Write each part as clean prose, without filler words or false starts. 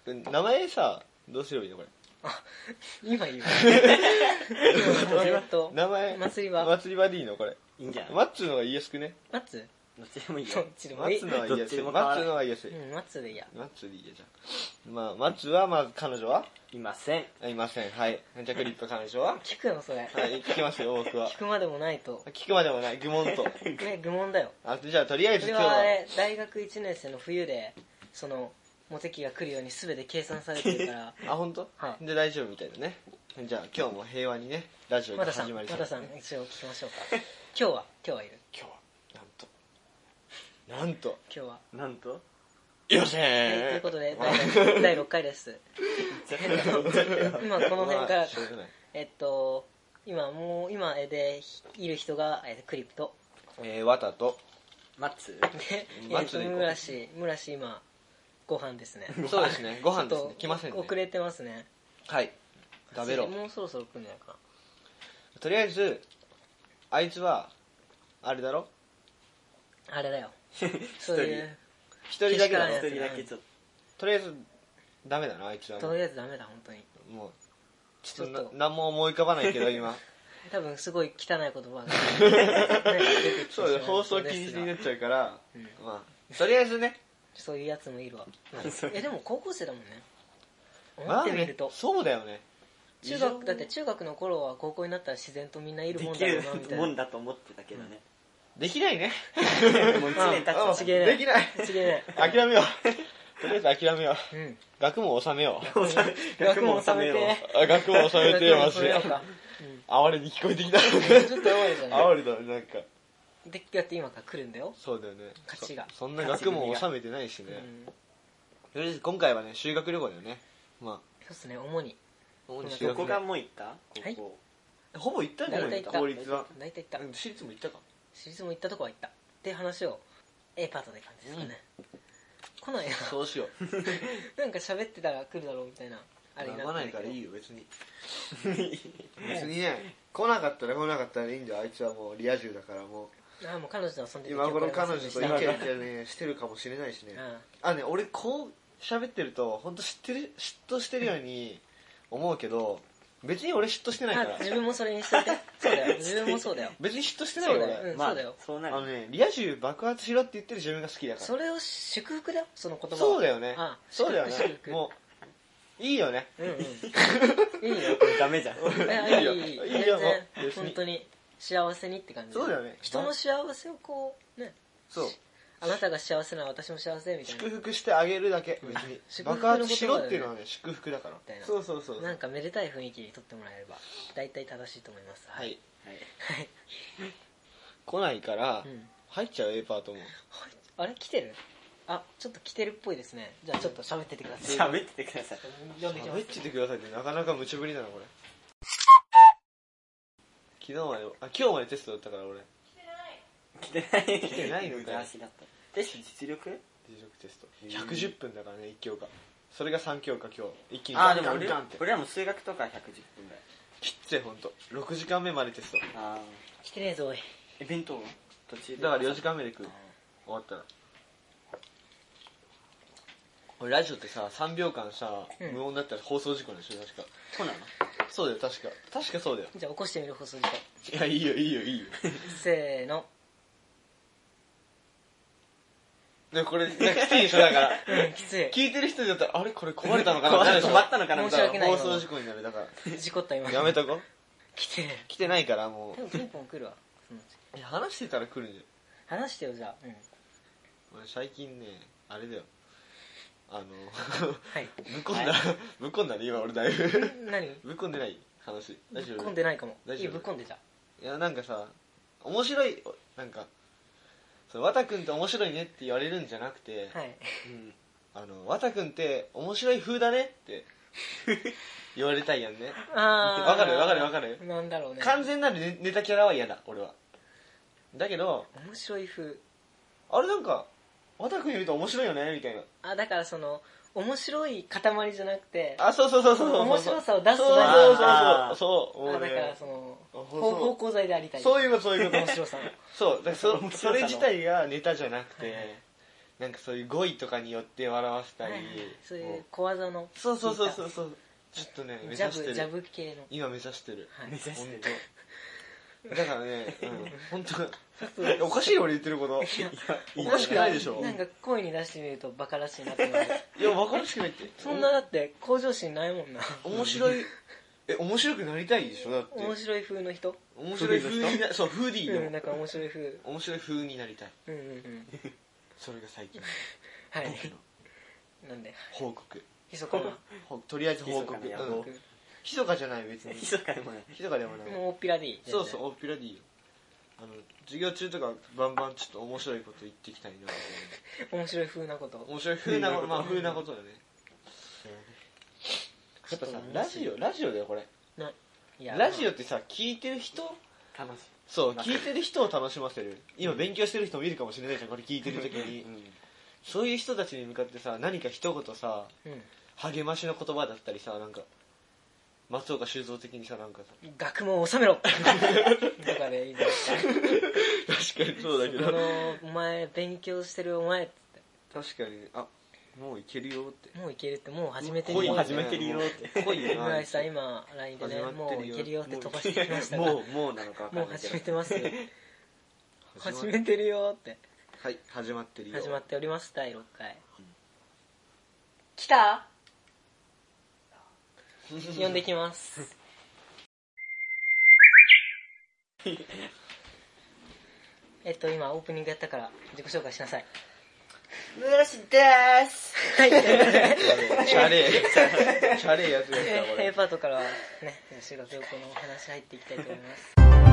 名前さどうすればいいのこれ。 今言う名前祭り場でいいのこれ。 いいんじゃない。 マッツーの方が言いやすくね。 マッツどっちでもいいよ。 どっちでマもいい。 ッツーの方が言いやすい。マッツーの方が言いやすい。 マッツでいいや。 マッツーでいいやじゃん。まあマッツーはまず彼女はいません。 いません。はい。じゃあクリップ彼女は聞くのそれ。 はい聞きますよ僕は。 聞くまでもないと。 聞くまでもない愚問と。 ね、愚問だよ。 じゃあとりあえずそれ今日はは大学1年生の冬でそのモテ期が来るように全て計算されてるから本当？ はい。 で大丈夫みたいだね。じゃあ今日も平和にねラジオがまださん始まりそう。 まださん一応聞きましょうか。今日はいる。 今日はなんと今日は。 なんとよせはい、 ーということで第6回です。今この辺からしょうがない今でいる人がクリプトワタとマッツでマッツで行こう村氏今ご飯ですね。 そうですねご飯ですねちょっと来ませんね遅れてますね。 はい食べろ。 もうそろそろ来るんじゃないかな。 とりあえずあいつはあれだろあれだよ。そういう一人だけだろけしからんやつ一人だけちょっとりあえずダメだなあいつはとりあえずダメだ本当に。 もうちょっちょっとと何も思い浮かばないけど今多分すごい汚い言葉がね出てきてしまそうだい放送禁止になっちゃうからまあとりあえずねそういうやつもいるわ。でも高校生だもんね。思まあねってみると、 そうだよねだって中学の頃は高校になったら自然とみんないるもんとできるだろうなみたいな。 もんだと思ってたけどね。 できないねもう1年経っちゃったちげえねできないちげえね。 諦めようとりあえず諦めよううん。 学問収めよ学問収めて。 う学問収めてよマジで学問収めようか。 哀れに聞こえてきたちょっと哀れじゃない。 哀れだねなんかでやって今から来るんだよ。 そうだよね勝ちがそんな学問収めてないしねとりあえず今回はね修学旅行だよねまそうっすね、主に。 あ主に修どこが学旅行もう行ったはいここほぼ行ったんじゃない大体行った。 法律は大体行った。 私立も行ったか私立も行ったとこは行った。っていう話を A パートで感じですかね。来ないな。 そうしようなんか喋ってたら来るだろうみたいな。あれに読まないなってるけどからいいよ別に別にね来なかったらいいんだよあいつはもうリア充だからもうもう彼女と遊んでて今頃彼女とイチャイチあャねしてるかもしれないしねあね俺こう喋ってると本当嫉妬してるように思うけど別に俺嫉妬してないから自分もそれにしといて。そうだよ。自分もそうだよ。 別に嫉妬してないよそうだよ。 俺そうだよ。 そうなる。 リア充爆発しろって言ってる自分が好きだからそれを祝福だよ、その言葉は。 そうだよねそうだよ祝福ねもういいよねうんうん。いいよ。 ダメじゃん。 いいよ。 いいよ全然もう別に本当に幸せにって感じ。 そうだよね人の幸せをこう、ね。 そうあなたが幸せなら私も幸せみたいな。 祝福してあげるだけ別に祝福爆の言葉だよね発しろっていうのはね祝福だからみたいなそうそうそうなんかめでたい雰囲気にとってもらえれば大体正しいと思います。 はいはい。 はい。 来ないからうん入っちゃう A パートもあれ来てる？ちょっと来てるっぽいですね。じゃあちょっと喋っててください。 喋っててください。 呼んできます。 喋っててくださいってなかなか無茶ぶりだなこれ今日までテストだったから俺来てない。 来てないのかよ昔だった。実力実力テスト110分だからね1教科それが3教科今日一気にでもガンガンって俺らも数学とか110分ぐらい。 きっついほんと6時間目までテスト来てねえぞおい。 弁当途中で。 だから4時間目で食う終わったら俺ラジオってさ3秒間さ無音だったら放送事故なんでしょ確かそうなの？ そうだよ確かそうだよじゃあ起こしてみる放送事故。 いやいいよせーの。 でもこれきついでしょだからきつい。 聞いてる人だったらあれこれ壊れたのかなってなるでしょ止まったのかな申し訳ない放送事故になるだから事故った今。 やめとこ来てね来てないからもえ。でもピンポン来るわ。 ういや話してたら来るんじ話してよじゃあ。 ゃん俺最近ねあれだよはい。 ぶっこんだね今俺だいぶ何？ ぶっこんでない話大丈夫ぶっこんでないかも。 大丈夫いいぶっこんでじゃいやなんかさ面白いなんかわたくんって面白いねって言われるんじゃなくてあ。はい。 わたくんって面白い風だねって言われたいやんねわわかるなんだろうね。 完全なるネタキャラは嫌だ俺はだけど面白い風。 あれなんかわたくん言うと面白いよねみたいなだからその面白い塊じゃなくて、 そう面白さを出すそうもうだかねらそのそう芳香剤でありたい。 そういうこと面白さの。 そうだからそれ自体がネタじゃなくてなんかそういう語彙とかによって笑わせたり、 はいはいそういう小技のそうちょっとね目指ジャしてるブジャブ系の、 今目指してる、 はい目指してる本当だからね、本当おかしいよ俺言ってることおかしくないでしょ。 なんか声に出してみるとバカらしいなってなるいや分からしくないって。 そんなだって向上心ないもんな。 面白い面白くなりたいでしょだって。 面白い風の人、 面白い風になそうフーディーのなんか面白い風、 面白い風になりたい。 うんうんうんそれが最近はい僕のなんで報告。 ひそかなとりあえず報告。 密かなうん密かじゃない別に。 密かでもない密かでもない。 もうおっぴらでいい。 そうそう、大っぴらでいいよ。授業中とかバンバンちょっと面白いこと言っていきたいなと面白い風なこと。 面白い風なこと、まあ風なことだね。やっぱさ、ラジオだよこれ。 いやラジオってさ、聞いてる人、 楽しそう、聞いてる人を楽しませる。今勉強してる人もいるかもしれないじゃん、これ聞いてる時に。そういう人たちに向かってさ、何か一言さ、 うん励ましの言葉だったりさ、なんか、松岡修造的にさ、なんかさ、 学問を収めろとかでいいじゃないですか。 確かにそうだけど。 お前勉強してるお前っつって確かに、あ、もういけるよって。 もういけるってもう始めてる濃いねよ始めてるよって濃いよな。 村井さん今 LINE でね始まってるよもういけるよって飛ばしてきましたがもうなのか分かもうんないけど始めてますよ始めてるよってはい、始まってるよ。 始まっております第6回来た呼んできます今オープニングやったから自己紹介しなさい。 村しですはいシャレーやつやったこ A れ。 パートからはね修学旅行のお話入っていきたいと思います。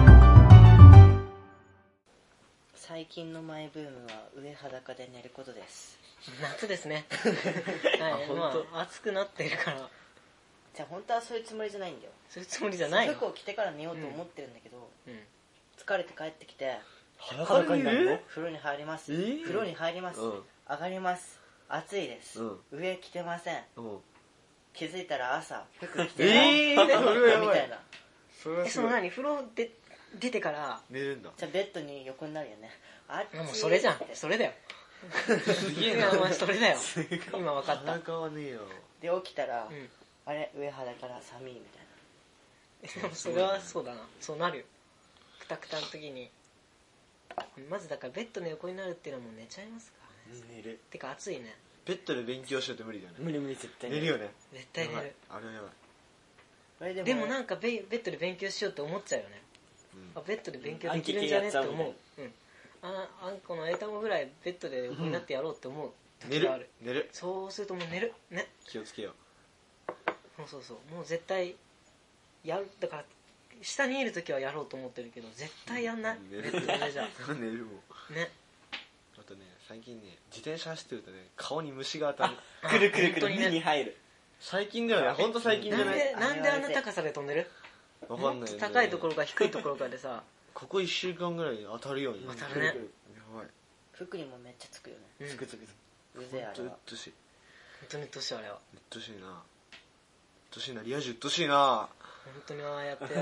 最近のマイブームは上裸で寝ることです。 夏ですねはいまあ暑くなってるからじゃあ本当はそういうつもりじゃないんだよ。 そういうつもりじゃないの。 服を着てから寝ようと思ってるんだけど、 うん疲れて帰ってきて裸になるの風呂に入ります、 ー風呂に入ります、 うん上がります、暑いです、上着てません、気づいたら朝服着てない、 それはやばいみたいな。 それはその何風呂で出てから寝るんだ。 じゃあベッドに横になるよね。あっちもうそれじゃんそれだよすげえな。 いやお前それだよ今分かった裸はねえよ。 で起きたら、 うんあれ上肌から寒いみたいな。 でもそれはそうだなそうなるよくたくたの時にまずだからベッドの横になるっていうのはもう寝ちゃいますからね。 寝るてか暑いねベッドで勉強しようって無理だよね。 無理無理絶対寝るよね。 絶対寝やばいる。 あれはやばい。 あれでもなんかベッドで勉強しようって思っちゃうよね、 うんあベッドで勉強できるんじゃねって思う、 暗記うんあんこの英単語ぐらいベッドで横になってやろうって思う寝時がある、 るそうするともう寝るね。 気をつけよそうもう絶対やるだから下にいる時はやろうと思ってるけど絶対やんない、 寝るベッドでじゃう。寝るもん。 ねあとね、最近ね、自転車走ってるとね、顔に虫が当たる。 くるくるくる本当にね目に入る最近だよね、ほんと最近じゃない。 なんであんな高さで飛んでるわかんないよね。 高いところか低いところかでさここ1週間ぐらい当たるように。 当たるねやばい。 服にもめっちゃつくよね。 うんつくつくうぜえあほんとうっれは。 としい。 本当に年あれはうっとしいな。うっとしいな、リア充うっとしいな。 本当にああやって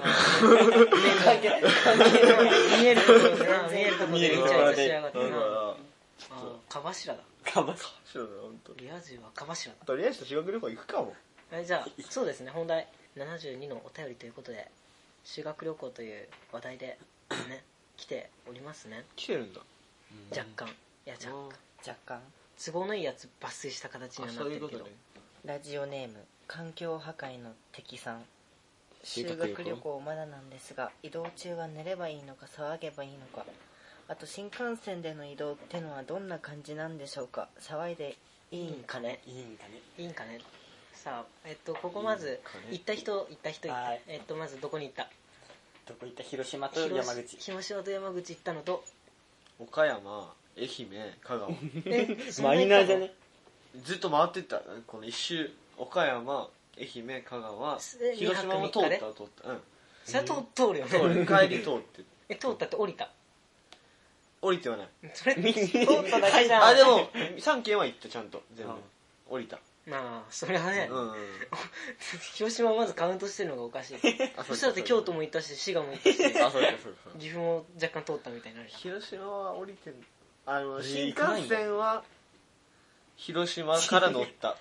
見えるところでな見えるところでイチャイチャしやがってなあ蚊柱だかばそうだよ、ほんと。 リア充は蚊柱だ。 とりあえず修学旅行行くかも。 はいじゃあそうですね本題72のお便りということで修学旅行という話題でね来ておりますね。 来てるんだ。 若干いや若干若干。 都合のいいやつ抜粋した形にあ、 はなそってるけどういうことね。 ラジオネーム環境破壊の敵さん。修修学旅行学旅行まだなんですが、移動中は寝ればいいのか騒げばいいのか、あと新幹線での移動ってのはどんな感じなんでしょうか。騒いでいいんかね。 いいんかねいいんかね。さあここまずいいんかね行った人はいまずどこに行った。 どこ行った広島と山口広島と山口行ったのと岡山、愛媛、香川。 マイナーじゃねずっと回ってった。この一周、岡山、愛媛、香川、 え広島も通った、通った。うん。 それは通るよそうね帰り通って。 通ったって降りた降りてはない。 それ通っただけじゃんあ、でも、3軒は行った、ちゃんと。全部うん。 降りた。 まあそれはね、 うん。 広島をまずカウントしてるのがおかしいあそしたらって京都も行ったし滋賀も行ったしあ、そうか、そうか。 岐阜も若干通ったみたいになるじゃん広島は降りてん新行かないんだ幹線は広島から乗った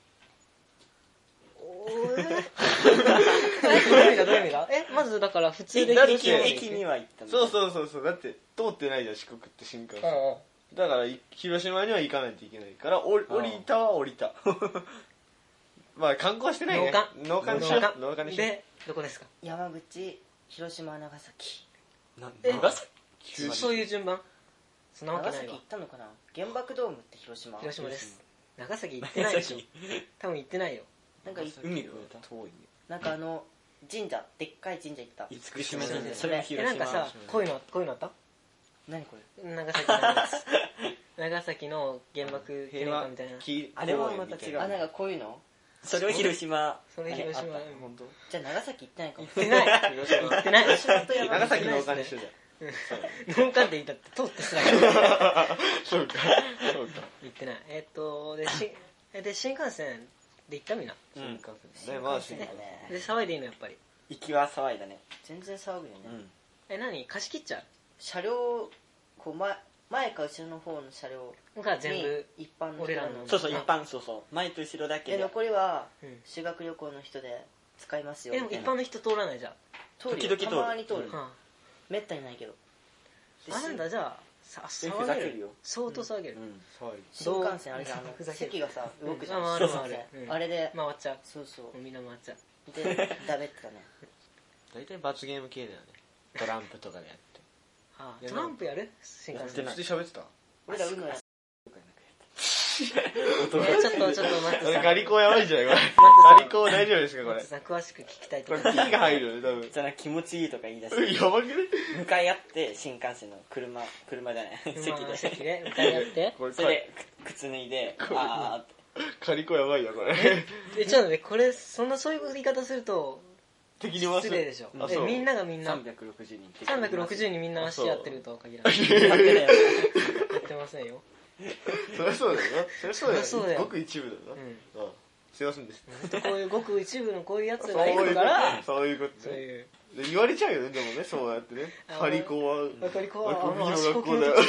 おーどういう意味だどういう意味だまずだから普通でだって広島駅には行ったの。 そうそうだって通ってないじゃん四国って新幹線だから広島には行かないといけないから降りたは降りたまあ観光してないね農家にしよう農家にしようでどこですか山口、広島、長崎。 長崎そういう順番そんなわけないわ長崎行ったのかな。原爆ドームって広島。 広島です長崎行ってないでしょ多分行ってないよなんか海越えた。 遠いねなんか神社、でっかい神社行った。 厳島神社。そそれれも広島。 なんかさこういうのあった何これ。 長崎のやつ長崎の原爆記念館みたいなあれはまた違うあ、なんかこういうの。 それを広島。 それ広島あった本当じゃあ長崎行ってないかも。 行ってない行ってない長崎のお金一緒じ農家って言ったって通ってすらゃんそうか行ってないで新幹線で行ったみんな新幹線ねまあ新幹線で騒いでいいのやっぱり行きは騒いだね。 全然騒ぐよね。 何貸し切っちゃ車両、こう前か後ろの方の車両うが全に部一般の人俺らのが乗るそうそう、一般、そうそう。前と後ろだけでで。 残りはうん修学旅行の人で使いますよでもみたいな。 一般の人通らないじゃん通るよ時々通るたまに通る、 あめったにないけど。でなんだじゃあ騒ふざげるけるよ。 相当騒げる騒い新幹線あれじゃんふざける席がさ動くじゃん、 あ新幹線回る回るうんあれで回っちゃうそうそうもうみんな回っちゃうでダメってたね大体罰ゲーム系だよねトランプとかでやってトランプやる新幹線やってない普通に喋ってた俺らうのやちょっと待ってさガリコやばいんじゃないこれさガリコ大丈夫ですかこれさ詳しく聞きたいとこれか P が入るよね多分じゃあ気持ちいいとか言い出しうんて。 やばくね向かい合って新幹線の車じゃない。席で。 で向かい合ってこれそれで靴脱いで、あガリコやばいよこれちょっとねこれそういう言い方すると敵に回す失礼でしょあそうみんながみんーな 360人。 360にみんな足やってるとは限らないやってないよ。 やってませんよそりゃそうだよなそりゃそうだよそりゃそうだよごく一部だよなうんすいませんでしたこういうごく一部のこういうやつそうがいるからそういうことねそういうで言われちゃうよねでもねそうやってねあガリコはガリコはゴミの足こけ学校だよ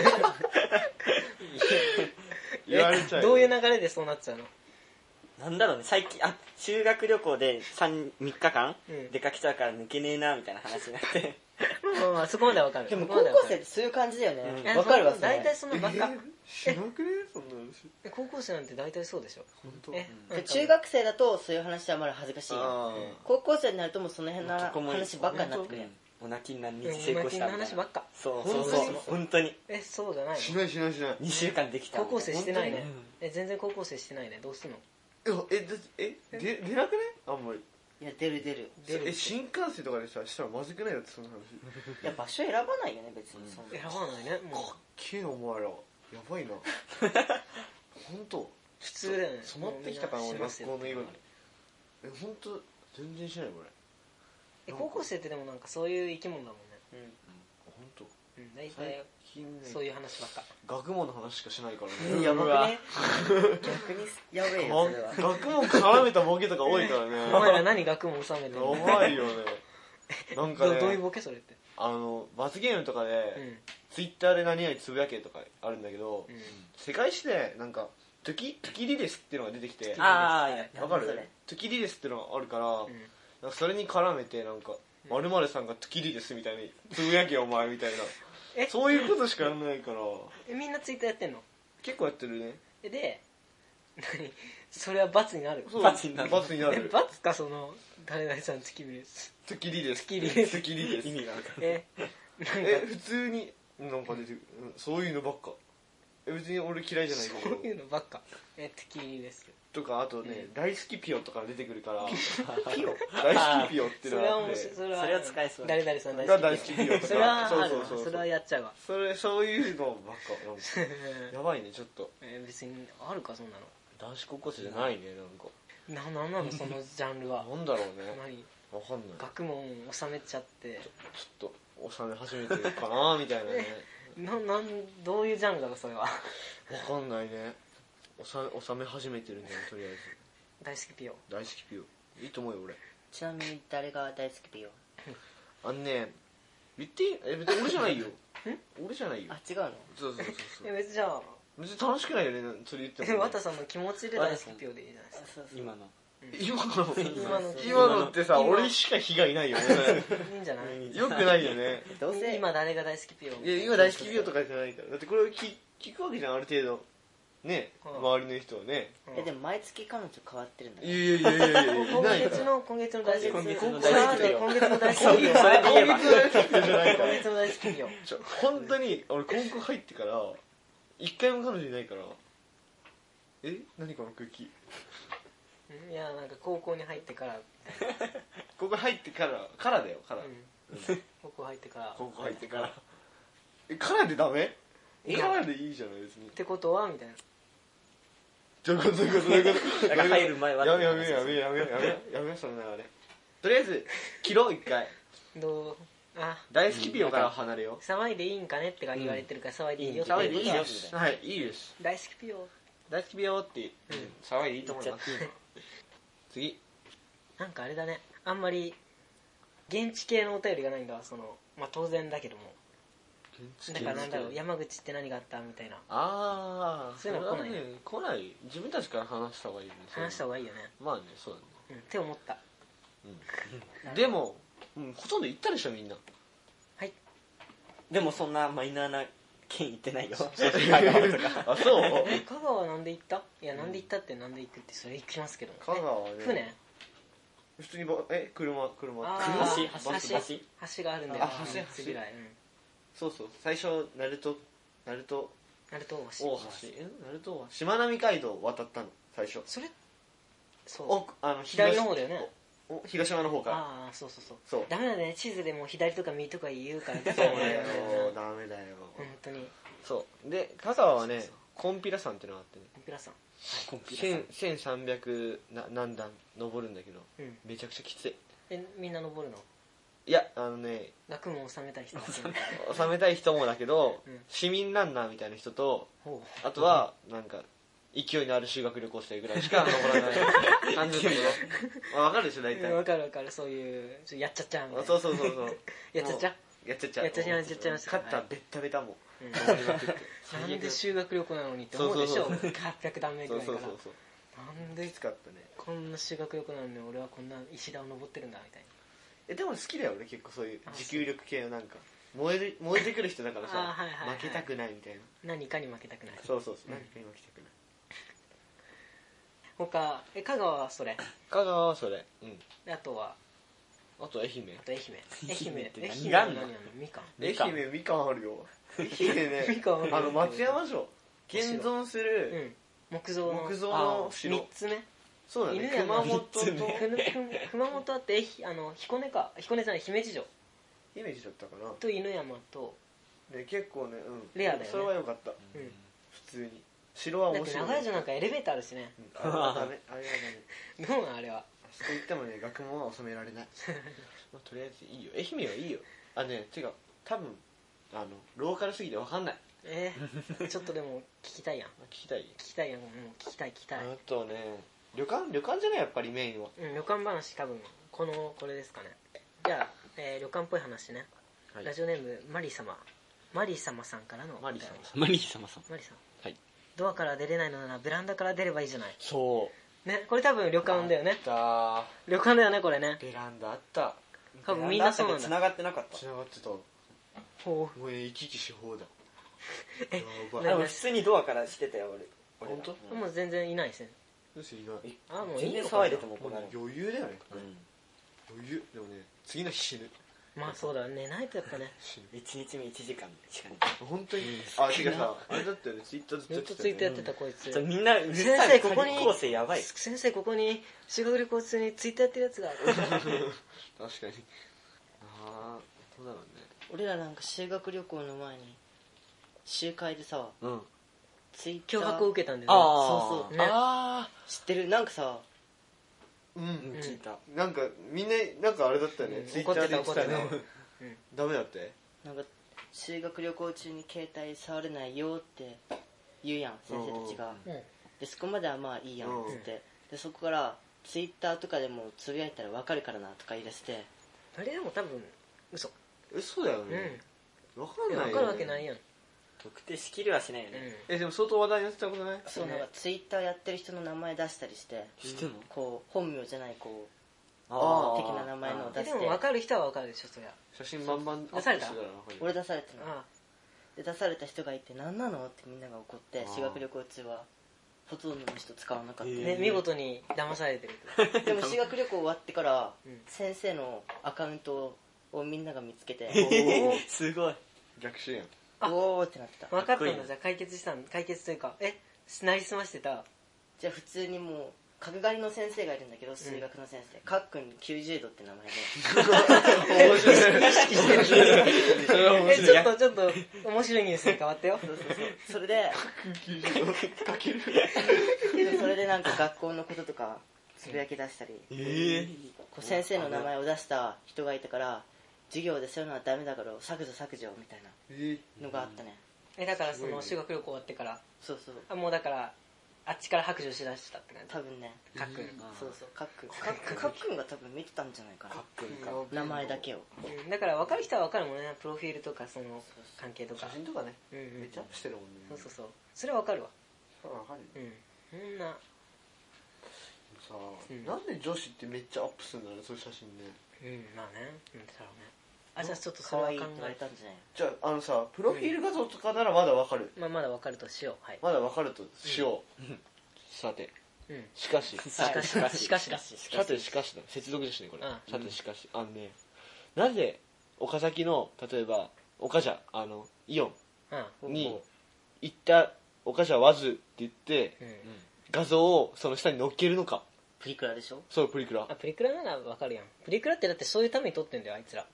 言われちゃうよどういう流れでそうなっちゃうのなんだろうね、最近、修学旅行で3日間うん出かけちゃうから抜けねえな、みたいな話になって。 まあそこまではわかるでもそこまではわかる高校生ってそういう感じだよねえわかるわそれ大体そんなばっかしなくねそんな話高校生なんて大体そうでしょ本当えで中学生だとそういう話はまだ恥ずかしいよあ高校生になるともうその辺の男も話ばっかになってくるやんお泣きに何うん日成功したみたいな。 話ばっかそうそうそう本当に。 本当に。 そうじゃないのしないしないしない 2週間できた。 高校生してないね本全然高校生してないねどうすんの出なくねあんまりいや出る出る出る新幹線とかでさしたらまずくないよってその話いや場所選ばないよね別にそんな選ばないねもうけえなお前らやばいな本当普通だよね染まってきたから俺もうみんなしますよ学校の色に本当全然しないこれ高校生ってでもなんかそういう生き物だもんね本当大最体近ねそういう話ばっか学問の話しかしないからねやばくうわね逆にやべえよそれは学問絡めたボケとか多いからねお前ら何学問収めてんのやばいよねなんかねどういうボケそれって罰ゲームとかで、 うんツイッターで何々つぶやけとかあるんだけど、 うん世界史でなんか時リレスっていうのが出てきてああ、やった。 わかるそれ時リレスっていうのがあるから、 うんなんかそれに絡めてなんか〇〇さんが時リレスみたいにつぶやけよお前みたいえなそういうことしかやらないからみんなツイッターやってんの結構やってるねで何それは罰になるそう罰になる罰になる罰かその誰々さん月見です時リレス時リレス時リレス意味がわかんない。 普通になんか出てくるそういうのばっか別に俺嫌いじゃないけどそういうのばっか月見ですとかあとね、大好きピヨとか出てくるからピヨ大好きピヨっていそうれはのがあって面白いそれそれは使えそう誰々さんが大好大好きピヨとかきそれはあるわそうそうそうそれはやっちゃうわそういうのばっかなんかやばいねちょっと別にあるかそんな男子高校生じゃないねなんかのなんなのそのジャンルはなんだろうね何わかんない学問を収めちゃってちょっと収め始めてるかなみたいなねどういうジャンルだろうそれはわかんないね収め始めてるねとりあえ大好きピヨず大好きピヨいいと思うよ俺ちなみに誰が大好きピヨあのね言っていい別に俺じゃないよ俺じゃないよあ違うのそうそうそうそう別にじゃあ別に楽しくないよねそれ言っても、 でも綿さんの気持ちで大好きピオでいいじゃないですか。 今の今のってさ俺しか被害ないよねいいんじゃない？ よくないよね。 どうせ今誰が大好きピオ？ いや今大好きピオとかじゃないから、だってこれを聞くわけじゃんある程度ね、周りの人はね。 でも毎月彼女変わってるんだよ。 いや今月の大好きピオ。 今月の大好きピオ。 それで言えば今月の大好きピオじゃないから。 今月の大好きピオ。 本当に俺高校入ってから一回も彼女いないから。何この空気。 いやなんか高校に入ってから高校入ってからだよから、 高校入ってからからでダメ？からでいいじゃない別に。 ってことはみたいな。 どういうことだから入る前はやめその流れ。とりあえず切ろう一回。 どう？ 大好きピオから離れよう。 騒いでいいんかねって言われてるから騒いでいいよって。 騒いでいいよ。はいいいです。 大好きピオ。 大好きピオって騒いでいいと思います。次。 なんかあれだね、あんまり現地系のお便りがないんだ。まあ当然だけども。だからなんだろう、山口って何があったみたいな。 そういうの来ない。自分たちから話した方がいいね。 話した方がいいよね。 まあね、そうだね。 って思った。 でもほとんど行ったでしょみんな。 はい。 でもそんなマイナーな県行ってないよ。 あ、そう？ 香川なんで行った？いやなんで行ったってなんで行くってそれ行きますけど。 香川はね。 船？ 普通に車。 橋があるんだよ。橋ぐらい。 そう最初鳴門大橋しまなみ海道渡ったの最初。 それ左の方だよね。 東島の方から。 そうダメだね、地図でも左とか右とか言うからダメだよ本当に。 そうで香川はねコンピラ山ってのがあってね、 コンピラ山 1300何段登るんだけど、めちゃくちゃきつい。 みんな登るの？ いや学問を収めたい人収めたい人もだけど、市民ランナーみたいな人と、あとはなんか勢いのある修学旅行生ぐらいしか登らない感じだけど分かるでしょ大体。 分かるそういうやっちゃっちゃみたいな。 そうやっちゃっちゃ勝ったベッタベタもなんで修学旅行なのにって思うでしょ。800段目ぐらいからなんできつかったね。 こんな修学旅行なのに俺はこんな石段を登ってるんだみたいな。 でも好きだよ俺結構そういう持久力系のなんか燃えてくる人だからさ、負けたくないみたいな。 何かに負けたくない。 そう何かに負けたくない。 他香川はそれ。 香川はそれ。 あとは愛媛って何があるの？みかん。 愛媛みかんあるよ。愛媛ね松山城現存する木造の城 3つ目。 そうだね。 熊本あって彦根じゃない姫路城だったかなと犬山とで結構ねレアだよね。 それは良かった。普通に城は面白い。 長井城なんかエレベーターあるしね。 あれはダメ。 どうなんあれは。 そこ行ってもね学問は収められない。とりあえずいいよ。愛媛はいいよ。違う多分ローカルすぎて分かんない。 ちょっとでも聞きたいやん。 聞きたい。あとね旅館じゃないやっぱりメインは。 旅館話多分これですかね。じゃあ旅館っぽい話ね。ラジオネームマリー様さんからの。 マリー様さん。 はい。 ドアから出れないのならベランダから出ればいいじゃない。 そうね、これ多分旅館だよね。旅館だよねこれね。 ベランダあった。 多分みんなそうなんだ。 繋がってなかった。 繋がってた。もう行き来し放題。 普通にドアからしてたよ俺。 本当？ もう全然いないですね。 どうしていない？ もういいよ。 騒いでても来ない。 余裕だよね。余裕。でもね次の日死ぬ。 まあそうだ寝ないとやっぱね。 1日目1時間しかね。 本当に。てかさあれだったよね。ツイッターずっとツイートやってたこいつ。 みんな先生ここに修学旅行中にツイッターやってるやつが。 確かに。どうだろうね。 俺らなんか修学旅行の前に集会でさ、ツイッター脅迫を受けたんだよね。 そうね。 知ってる？なんかさ聞いた。なんかみんななんかあれだったよね。ツイッターで言ってたね。ダメだって。 なんか修学旅行中に携帯触れないよって言うやん先生たちが。でそこまではまあいいやんっつって、でそこからツイッターとかでもつぶやいたら分かるからなとか言い出して。 あれでも多分嘘だよね。分かんないよね。 分かるわけないやん。 特定しきりはしないよね。 でも相当話題になってたことない？ そう、なんかツイッターやってる人の名前出したりして、こう本名じゃないこう的な名前のを出して。 でも分かる人は分かるでしょ、そりゃ。 写真バンバン出された？ 俺出されてない。で出された人がいて、何なのってみんなが怒って、修学旅行中はほとんどの人使わなかった。 見事に騙されてる。 でも修学旅行終わってから先生のアカウントをみんなが見つけて、 すごい逆襲やん。 おーってなってた。 分かったんだ。じゃあ解決というか、なりすましてた。 じゃあ普通にもう角刈りの先生がいるんだけど、数学の先生、かっくん90度って名前で面白い。 ちょっと面白いニュースに変わったよ。 それでそれでなんか学校のこととかつぶやき出したり、こう先生の名前を出した人がいたから、授業でそういうのはダメだから削除みたいなのがあったね。 だからその修学旅行終わってから、 そうそう、 もうだからあっちから白状しだしたって感じ。 多分ね、 かっくん。 そうそう、かっくんが多分見てたんじゃないかな、名前だけを。 だから分かる人は分かるもんね、プロフィールとかその関係とか写真とかね、めっちゃアップしてるもんね。 そうそれは分かるわ。 分かる。 そんなさあ、なんで女子ってめっちゃアップするんだろうね、そういう写真ね。 まあね、だろうね。じゃあちょっとそ可れは考愛いって言われたんじゃない？ じゃあさ、プロフィール画像とかならまだわかる。 まだわかるとしよう。はい。 まだわかるとしよう。さて、しかしだ。 さてしかしだ。接続ですね、これ。さてしかし。なぜ、岡崎の、例えば、岡社、イオンに行った岡社わずって言って、画像をその下に載っけるのか。 プリクラでしょ？ そう、プリクラ。 プリクラならわかるやん。プリクラってだってそういうために撮ってんだよ、あいつら。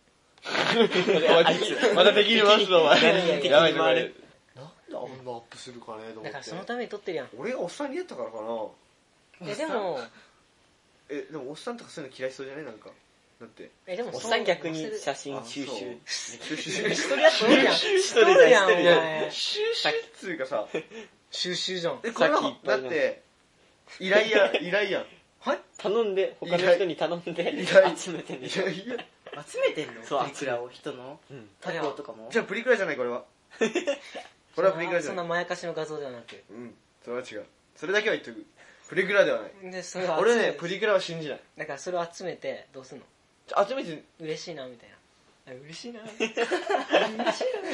また敵に回すぞ、お前。やばい、なんであんなアップするかねと思って。 だからそのために撮ってるやん。 俺がおっさんにやったからかな。 でもおっさんとかそういうの嫌いそうじゃない？なんかだってでもおっさん逆に写真収集一人やつおるやん。一人やん、お前。 収集っつうかさ、 収集じゃん。 これはだって依頼やん。 はい、頼んで、他の人に頼んで集めてんでしょ。 集めてんの？プリクラを、人のタコとかも。 じゃあプリクラじゃない、これは。これはプリクラじゃない。 そんなまやかしの画像ではなく。 それは違う。それだけは言っとく。プリクラではない。俺ね、プリクラは信じない。 だからそれを集めてどうすんの？ 集めて嬉しいなみたいな。嬉しいなみたいな。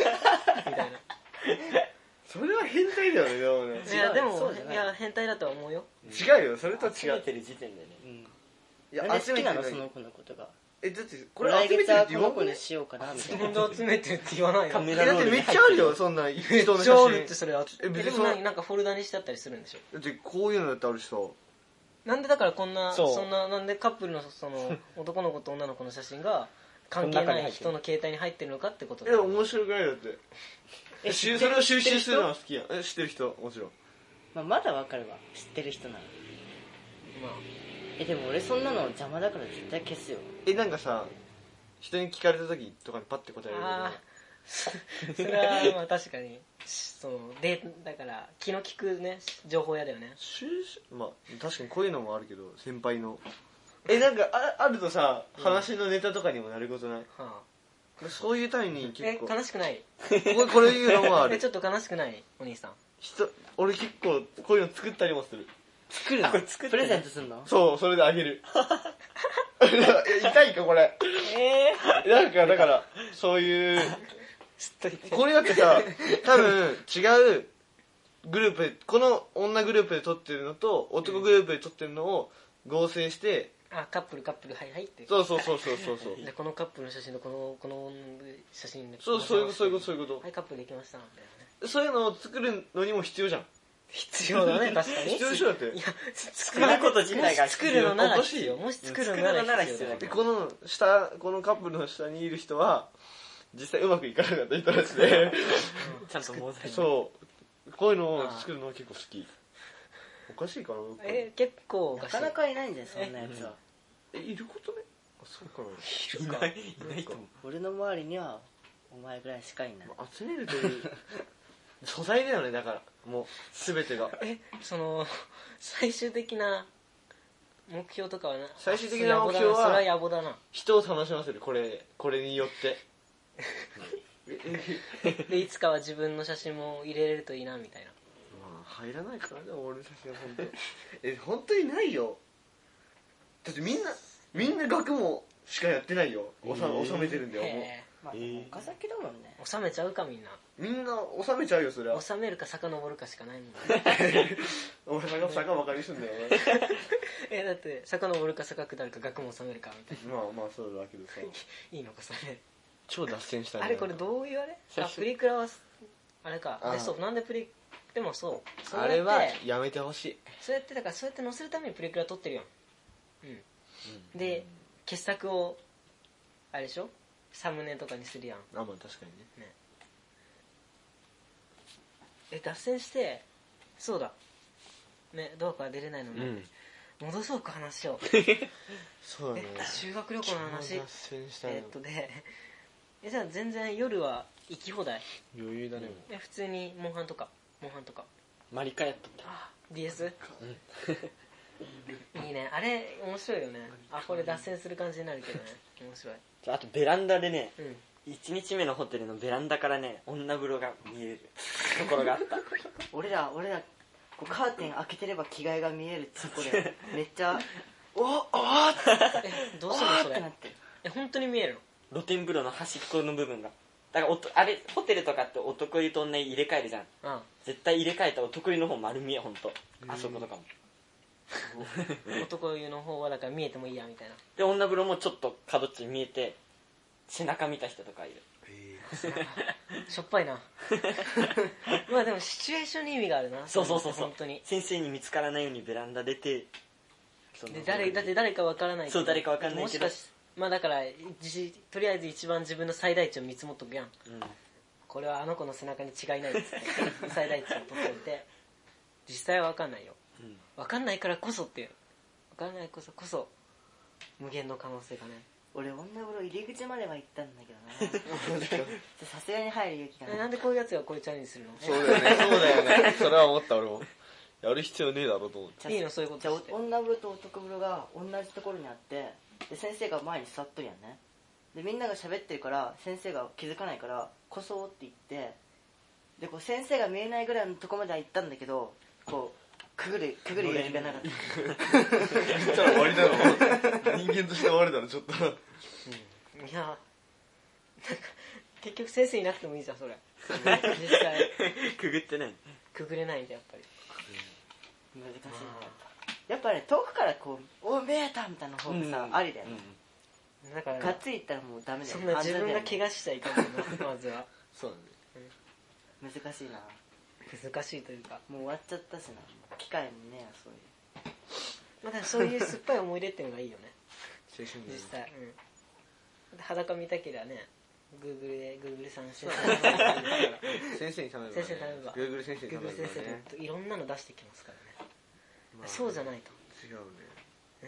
それは変態だよね、でもね。 でも変態だとは思うよ。 違うよ、それとは違う。 集めてる時点でね。 いや、集めてるのその子のことが。 だってこれ集めてるって言わんこにしようかなみたいな。 自分で集めてるって言わないよ。 だってめっちゃあるよ、そんな人の写真。 めっちゃあるってそれ。でもなんかフォルダにしてあったりするんでしょ。 だってこういうのだってあるしさ。 なんでだからそんななんでカップルのその男の子と女の子の写真が関係ない人の携帯に入ってるのかってことだよ。 面白くないだって。それを収集するのは好きやん。知ってる人もちろん。 まだわかるわ、知ってる人なら。でも俺そんなの邪魔だから絶対消すよ。 なんかさ、人に聞かれた時とかにパッて答えるけど、それはまあ確かにだから気の利くね情報屋だよね。 まあ確かにこういうのもあるけど、先輩のなんかあるとさ、話のネタとかにもなることない？そういうために結構悲しくない？ これいうのもある。 ちょっと悲しくない？お兄さん。 俺結構こういうの作ったりもする。 作るの？プレゼントすんの？ そう、それであげる。痛いかこれ。なんかだからそういうこれだってさ、多分違うグループで、この女グループで撮ってるのと男グループで撮ってるのを合成して、 カップルはいって。 そうでこのカップルの写真とこの写真で、 そういうことはい、カップルできましたみたいなね。 そういうのを作るのにも必要じゃん。 必要だね、確かに。 必要でしょだって。 いや、 作ること自体が作るのなら必要。もし作るのなら必要だ。 このカップルの下にいる人は実際うまくいかなかった人たちで、 ちゃんとモザイク。 そう、こういうのを作るのは結構好き。おかしいかな？ 結構なかなかいないんだよ、そんなやつは。 いることね。そうかな。 いないと思う。 俺の周りにはお前ぐらいしかいない。 集めるという素材だよね、だからもう全てが。 最終的な目標とかはな。 最終的な目標はそれは野暮だな。 人を楽しませる。これによってでいつかは自分の写真も入れれるといいなみたいな。 まあ入らないからね俺の写真は本当本当にないよ。だってみんな学問しかやってないよ。収めてるんだよ。 まあ岡崎だもんね。 収めちゃうかみんな。 みんな収めちゃうよそれは。 収めるか遡るかしかないもん。 俺坂ばかりすんだよだって遡るか坂下るか学問収めるかみたいまあそうだけどさ。 いいのかそれ。 超脱線したね。 あれこれどういうあれ？プリクラはあれか。でそうなんでプリでもそう。 あれはやめてほしい。 そうやってだからそうやって載せるためにプリクラ撮ってるやん。で傑作をあれでしょ？サムネとかにするやん。 まあ確かにね。 脱線してそうだね、どうか出れないのに、戻そうか話をそうだね。 修学旅行の話脱線したね。 じゃあ全然夜は行き放題？ 余裕だね。 普通にモンハンとかマリカやっとった。 DS？いいね、あれ面白いよね。これ脱線する感じになるけどね、面白い。 あとベランダでね、1日目のホテルのベランダからね女風呂が見えるところがあった俺らこうカーテン開けてれば着替えが見えるってとこでめっちゃおーどうするのそれ？ ってなってる。 本当に見えるの？ 露天風呂の端っこの部分がだからあれホテルとかって男湯と女湯入れ替えるじゃん。絶対入れ替えた男湯の方丸見え。ほんとあそことかも男湯の方はだから見えてもいいやみたいな。 で女風呂もちょっと角っち見えて背中見た人とかいる。 しょっぱいなまあでもシチュエーションに意味があるな。 そう本当に先生に見つからないようにベランダ出てでだって誰かわからないけど。 そう誰かわからないけどもしかしまあだからとりあえず一番自分の最大値を見積もっとくやん、これはあの子の背中に違いないっつって最大値を取っておいて実際はわかんないよ、わかんないからこそっていうわかんないこそ無限の可能性がね。 俺女風呂入り口までは行ったんだけどなさすがに入る勇気がない。 なんでこういうやつがこういうチャレンジするの？ そうだよねそれは思った俺も。やる必要ねえだろうと思って。 いいのそういうことじゃあ女風呂と男風呂が同じところにあって、で先生が前に座っとるやんね。でみんなが喋ってるから先生が気づかないからこそって言って、でこう先生が見えないぐらいのところまでは行ったんだけど、こうくぐる勇気がなかったじゃあ終わりだろ人間として終わりだろちょっと、 いやなんか結局先生いなくてもいいじゃんそれ実際くぐってない。 くぐれないんだやっぱり。 難しいな。やっぱね遠くからこうお見えたみたいな方がさ、ありだよね。 だからがっつりいったらもうダメだよ。 そんな自分が怪我しちゃいかんのまずはそうだね。 難しいな。 難しいというかもう終わっちゃったしな。機会もねそういう。 まあでもそういう酸っぱい思い出っていうのがいいよね青春実際。裸見たけりゃねGoogle さん先生に頼めば先生に頼めば Google 先生に頼めば Google 先生といろんなの出してきますからね、そうじゃないと違うね。 だ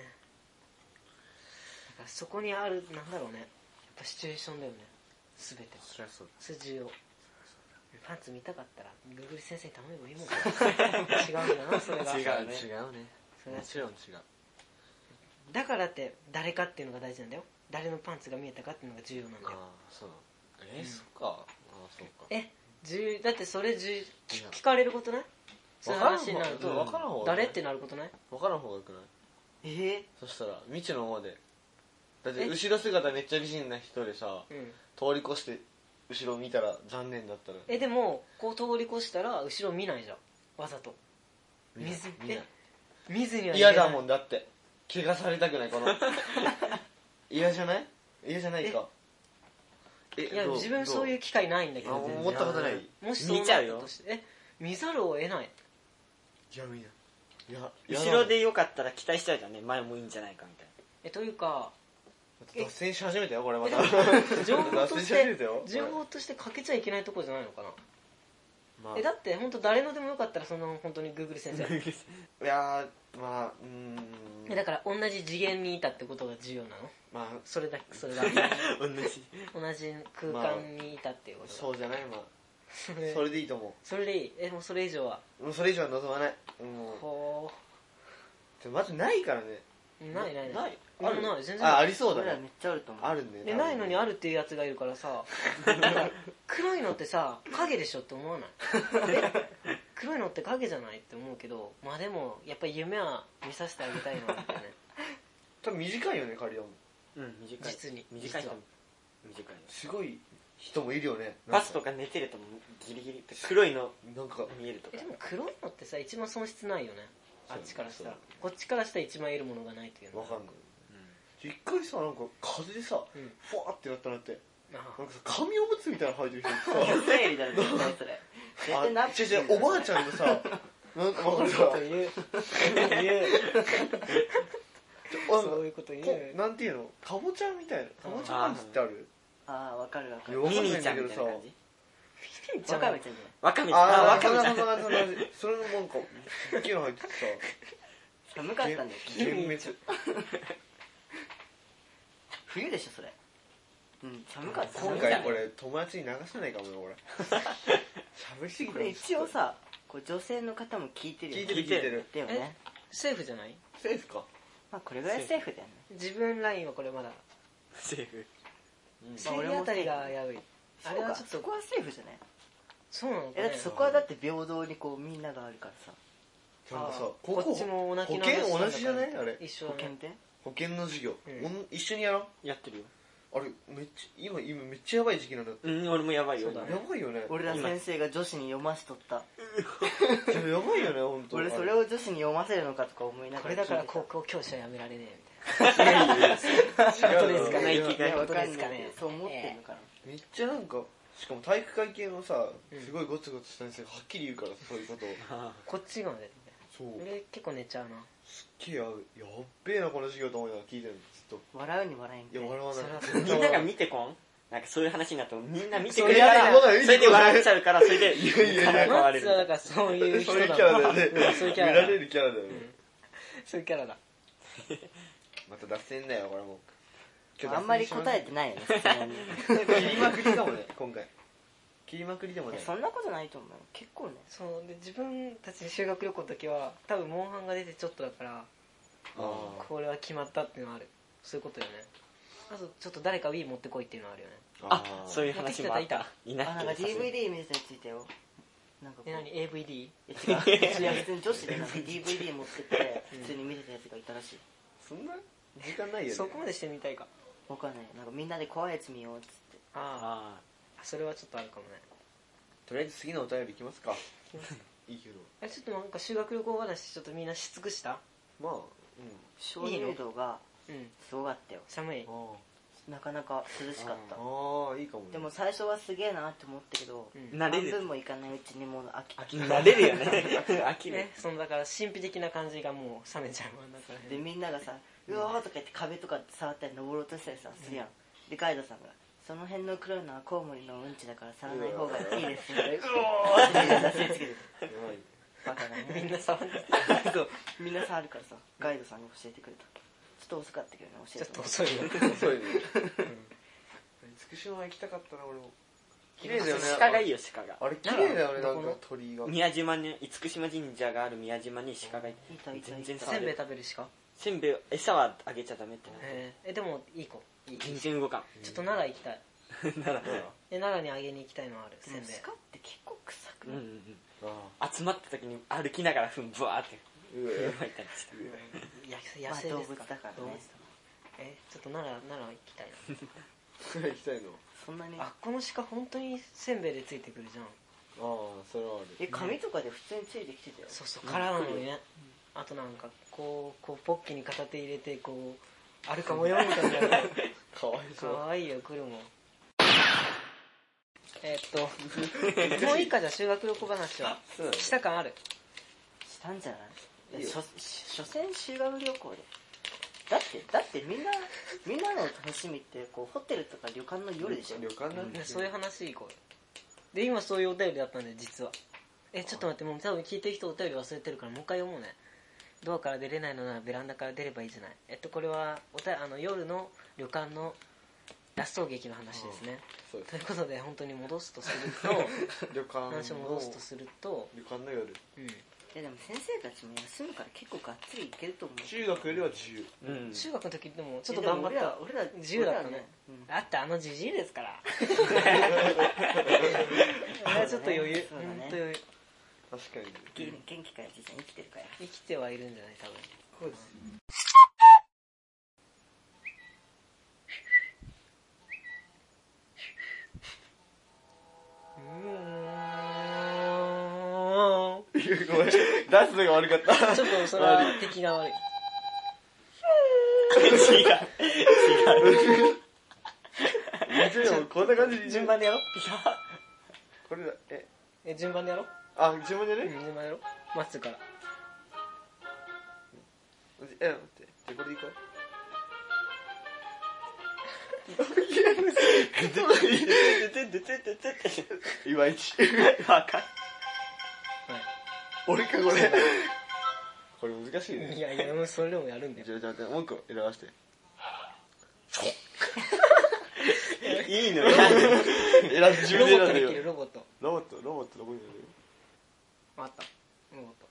からそこにあるなんだろうね、やっぱシチュエーションだよね全て。 そりゃそうだ。 それ重要。パンツ見たかったら Google 先生に頼めばいいもん違うんだなそれが。 違うね。 それはもちろん違う。 だからって誰かっていうのが大事なんだよ。誰のパンツが見えたかっていうのが重要なんだよ。 そう。そっか。そうか。 だってそれ聞かれることない？そういう話になると誰ってなることない？ 分からん方がよくない？そしたら未知のままで。だって後ろ姿めっちゃ美人な人でさ、通り越して後ろ見たら残念だったら。 でもこう通り越したら後ろ見ないじゃん、わざと。見ずには嫌だもんだって。怪我されたくないこの嫌じゃない？嫌じゃないか。 いや自分そういう機会ないんだけど思ったことない。 もしそうなったとして見ざるを得ない。 いや見ない。 後ろでよかったら期待しちゃうじゃんね、前もいいんじゃないかみたいな。 というか脱線し始めたよこれまた情報としてかけちゃいけないとこじゃないのかな。だって本当誰のでもよかったらその本当に Google 先生いやまあだから同じ次元にいたってことが重要なの。 まあそれが同じ空間にいたっていうこと。 そうじゃない。まあそれでいいと思う。 それでいい。もうそれ以上はそれ以上は望まない。 ほうまずないからね。 ないあるない全然ありそうだね俺らめっちゃあると思う。 あるねでないのにあるっていうやつがいるからさなんか黒いのってさ影でしょって思わない黒いのって影じゃないって思うけど、まあでもやっぱり夢は見させてあげたいのなんだよね多分短いよねカリアも短い実に短い実は短いすごい人もいるよねバスとか寝てるとギリギリ黒いのなんか見えるとかでも黒いのってさ一番損失ないよねあっちからしたらそうこっちからしたら一番得るものがないというのわかんない一回さなんか風でさうんふわーってなったなってあなんかさ紙おむつみたいなの履いてる人いてさ生理だろ絶対それ。絶対ナプキン違うおばあちゃんのさなんかわかるそうかいうそういうこと言うなんていうのかぼちゃみたいなかぼちゃパンツってあるああわかるわかる。 わかんないミニーちゃんんだけどさみたいな感じわかめちゃんじわかめあわかめちゃんそんなそれのなんか大きいの入っててさゃない。寒かったんだよ。 幻滅冬でしょそれ。うん寒かった。 今回これ友達に流せないかもよ俺喋りすぎてこれ一応さこれ女性の方も聞いてるよね。 聞いてるだよね。 セーフじゃないセーフかまあこれぐらいセーフだよね。 自分ラインはこれまだセーフ生理あたりが危ういあそうかれはちょっとそこはセーフじゃない。 そうなのかねだってそこはだって平等にこうみんながあるからさ。 なんかさあこっちもお泣きの保険同じじゃないあれ一緒だね保険って保険の授業うん一緒にやろうやってるよあれめっちゃ今めっちゃやばい時期なんだってうん俺もやばいよそうだねやばいよね俺ら先生が女子に読ましとった。 やばいよね本当俺それを女子に読ませるのかとか思いながらこれだから高校教師はやめられねえみ違う本当ですかねいやいやわ本当かんないですかねそう思ってんのかな。 めっちゃなんかしかも体育会系のさうんすごいゴツゴツした先生がはっきり言うからそういうことをこっちがねそう俺結構寝ちゃうなすっげえやっべえなこの授業と思いながら聞いてるのずっと笑うに笑えんけいや笑わないそれはみんなが見てこんなんかそういう話になってもみんな見てくれそれやたらだよそれで笑っちゃうからそれでいやいやいや変われるマッツはだからそういう人そういうだキャラだよねうんそういうキャラだ見られるキャラだよねそういうキャラだまた脱線だよこれもあんまり答えてないよね質問に切りまくりかもね今回切りまくりでもねそんなことないと思うよ結構ね。 そうで自分たち修学旅行の時は多分モンハンが出てちょっとだからあこれは決まったっていうのはあるそういうことよねあとちょっと誰か Wii 持ってこいっていうのはあるよねあそういう話もあったいなあなんかくて DVD 見せたやついたよ。なんかこう何 AVD? いや普通に女子でなんか DVD 持ってって普通に見てたやつがいたらしい。 そんな時間ないよねそこまでしてみたいかわかんないなんかみんなで怖いやつ見ようっつってああそれはちょっとあるかもねとりあえず次のお便りいきますかいいけどちょっとなんか修学旅行話ちょっとみんなし尽くしたまあ鍾乳洞がうんすごかったよ。 寒いなかなか涼しかった。 ああいいかもねでも最初はすげえなって思ったけど、 うん慣れる半分もいかないうちにもう飽きた。 慣れるよね飽きるねそのだから神秘的な感じがもう冷めちゃうわだからでみんながさ「うわー」とか言って壁とか触ったり登ろうとしたりさするやん。でガイドさんが「その辺の黒いのはコウモリのうんちだから触らない方がいいですよ」うおーってみんな出しつけてやばいバカだねみんな触ってそうみんな触るからさガイドさんが教えてくれた。ちょっと遅かったけどね教えちょってともら遅いよ遅いね厳島は行きたかったな俺も綺麗だよね鹿がいいよ鹿があれ綺麗だよねななんんか鳥居が宮島に厳島神社がある宮島に鹿がいていたいたいた全然せんべい食べるしかせんべい餌はあげちゃダメってなでもいい子いい全然動かんちょっと奈良行きたいなら奈良にあげに行きたいのあるせんべい鹿って結構臭くうんない、 あ集まった時に歩きながらふんぶわーってーうわ巻いたりして野生動ですか物だからね動物ちょっと奈良行きたいそれ行きたいのそんなになあこの鹿本当にせんべいでついてくるじゃんああそれはある紙とかで普通についてきてたよ。 そうそう殻なのにねあとなんかこうポッキに片手入れてこうあるかもよみたいなかわいそうかわいいよ来るもんもういいかじゃあ修学旅行話はそうだねした感あるしたんじゃないいいよ所詮修学旅行でだってみんなの楽しみってこうホテルとか旅館の夜でしょ。 旅館なんてそういう話いこうよで今そういうお便りだったんで実はちょっと待ってもう多分聞いてる人お便り忘れてるからもう一回読もうねドアから出れないのならベランダから出ればいいじゃないこれは夜の旅館の脱走劇の話ですねそうですということで本当に戻すとすると旅館話を戻すとすると旅館の夜うんでも先生たちも休むから結構がっつりいけると思う。 中学よりは自由。 中学の時でもちょっと頑張った。 俺ら自由だったね。だってジジイですから。俺はちょっと余裕。本当余裕。 確かに。 元気からじいちゃん生きてるから。 生きてはいるんじゃない多分。 そうです。ごめん、出すのが悪かった。 ちょっとそれは敵が悪い。 違う。 こんな感じで順番でやろう。 これだ。 順番でやろう。 あ、順番でね。 順番でやろう。まっすぐから。 待って。じゃあこれでいこう。いまいち。 わかん俺かこれ。これ難しいね。 いやでもそれでもやるんだよ。 じゃあもう一個選ばして。 いいのよ。 自分で選んでよ。 ロボットどこにいるよ。 あった。ロボット。